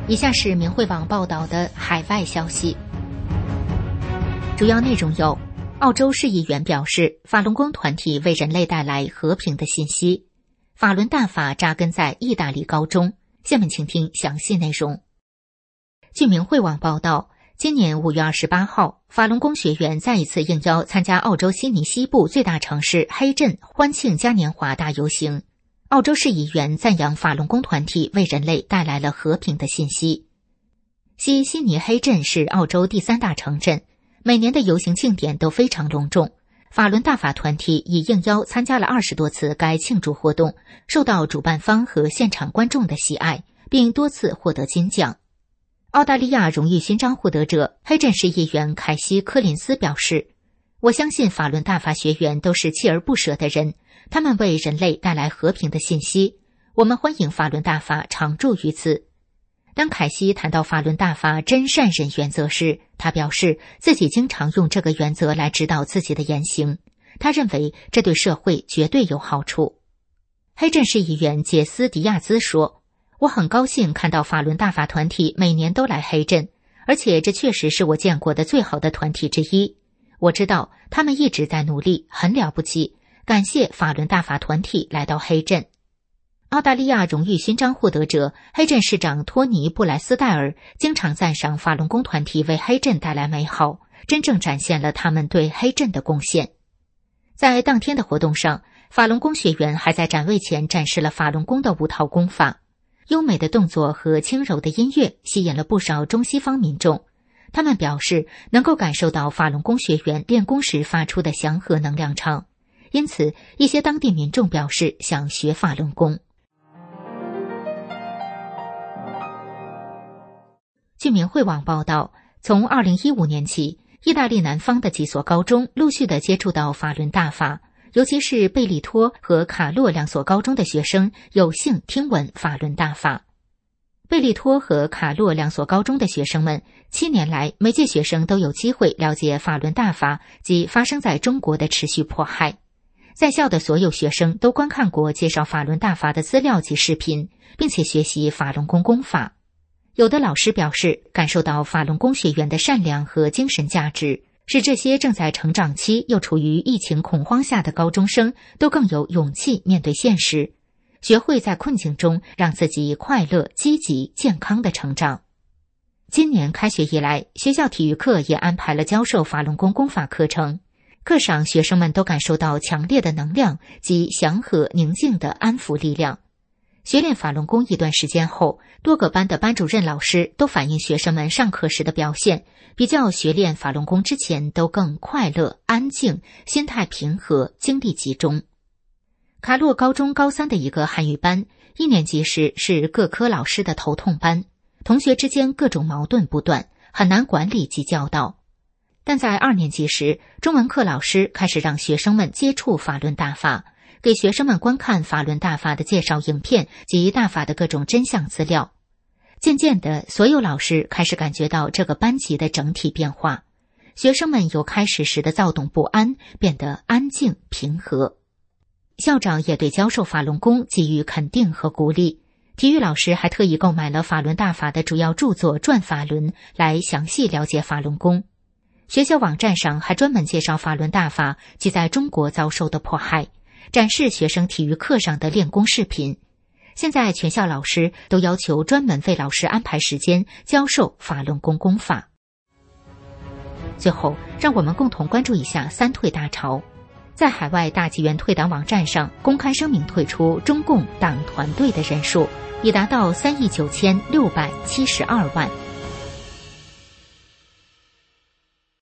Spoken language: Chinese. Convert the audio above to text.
以下是明慧网报道的海外消息，主要内容有：澳洲市议员表示，法轮功团体为人类带来和平的信息；法轮大法扎根在意大利高中。下面请听详细内容。据明慧网报道，今年5月28号，法轮功学员再一次应邀参加澳洲悉尼西部最大城市黑镇欢庆嘉年华大游行。澳洲市议员赞扬法轮功团体为人类带来了和平的信息。悉尼黑镇是澳洲第3大城镇，每年的游行庆典都非常隆重。法轮大法团体已应邀参加了20多次该庆祝活动，受到主办方和现场观众的喜爱，并多次获得金奖。澳大利亚荣誉勋章获得者黑镇市议员凯西·柯林斯表示，我相信法轮大法学员都是锲而不舍的人，他们为人类带来和平的信息，我们欢迎法轮大法常驻于此。当凯西谈到法轮大法真善忍原则时，他表示自己经常用这个原则来指导自己的言行，他认为这对社会绝对有好处。黑镇市议员杰斯·迪亚兹说，我很高兴看到法轮大法团体每年都来黑镇，而且这确实是我见过的最好的团体之一。我知道他们一直在努力，很了不起，感谢法轮大法团体来到黑镇。澳大利亚荣誉勋章获得者黑镇市长托尼·布莱斯戴尔经常赞赏法轮功团体为黑镇带来美好，真正展现了他们对黑镇的贡献。在当天的活动上，法轮功学员还在展位前展示了法轮功的5套功法，优美的动作和轻柔的音乐吸引了不少中西方民众。他们表示能够感受到法轮功学员练功时发出的祥和能量场，因此一些当地民众表示想学法轮功。据明慧网报道，从2015年起，意大利南方的几所高中陆续地接触到法轮大法，尤其是贝利托和卡洛2所高中的学生有幸听闻法轮大法。贝利托和卡洛2所高中的学生们7年来，每届学生都有机会了解法轮大法及发生在中国的持续迫害。在校的所有学生都观看过介绍法轮大法的资料及视频，并且学习法轮功功法。有的老师表示，感受到法轮功学员的善良和精神价值，使这些正在成长期又处于疫情恐慌下的高中生都更有勇气面对现实，学会在困境中让自己快乐、积极、健康的成长。今年开学以来，学校体育课也安排了教授法轮功功法课程，课上学生们都感受到强烈的能量及祥和宁静的安抚力量。学练法轮功一段时间后，多个班的班主任老师都反映学生们上课时的表现，比较学练法轮功之前都更快乐、安静，心态平和，精力集中。卡洛高中高3的一个汉语班，1年级时是各科老师的头痛班，同学之间各种矛盾不断，很难管理及教导。但在2年级时，中文课老师开始让学生们接触法轮大法，给学生们观看法轮大法的介绍影片及大法的各种真相资料。渐渐的，所有老师开始感觉到这个班级的整体变化，学生们由开始时的躁动不安变得安静平和。校长也对教授法轮功给予肯定和鼓励，体育老师还特意购买了法轮大法的主要著作《转法轮》来详细了解法轮功。学校网站上还专门介绍法轮大法及在中国遭受的迫害，展示学生体育课上的练功视频。现在全校老师都要求专门为老师安排时间教授法轮功功法。最后，让我们共同关注一下三退大潮。在海外大纪元退党网站上公开声明退出中共党团队的人数已达到3亿9672万。